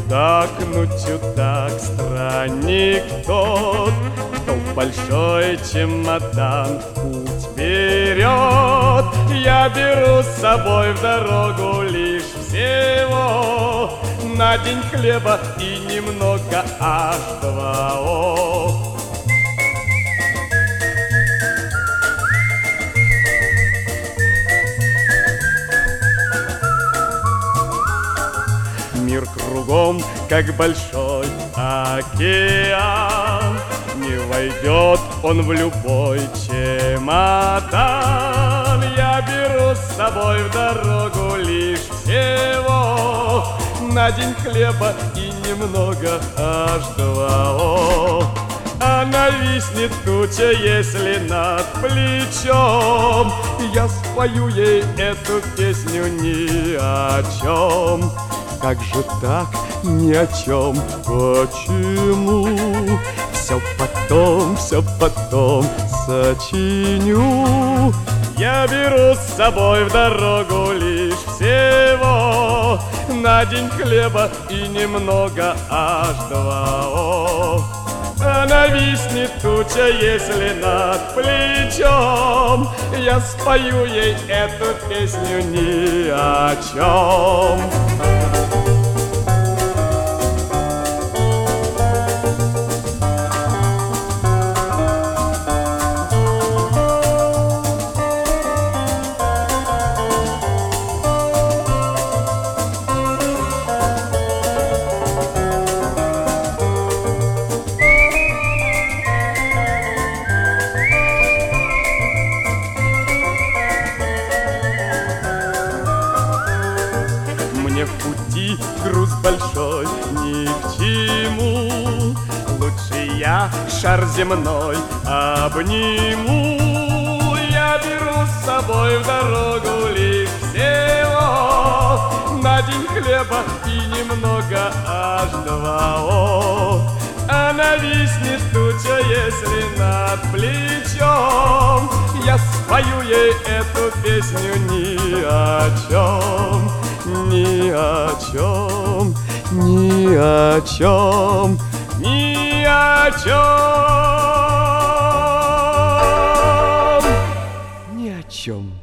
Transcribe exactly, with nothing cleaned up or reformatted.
Чудак, ну чудак, странник тот, кто в большой чемодан в путь берет. Я беру с собой в дорогу лишь всего на день хлеба и немного аш два о. Мир кругом, как большой океан, не войдет он в любой чемодан. Я беру с собой в дорогу лишь всего на день хлеба и немного аш два о. А нависнет туча, если над плечом, я спою ей эту песню ни о чем. Как же так, ни о чем, почему? Все потом, все потом сочиню. Я беру с собой в дорогу лишь всего на день хлеба и немного аш два о. А нависнет туча, если над плечом, я спою ей эту песню ни о чем. Мне в пути груз большой ни к чему, лучше я шар земной обниму. Я беру с собой в дорогу лишь всего на день хлеба и немного аш два о. А нависнет туча, если над плечом, я спою ей эту песню ни о чем. Ни о чем, ни о чем, ни о чем, ни о чем.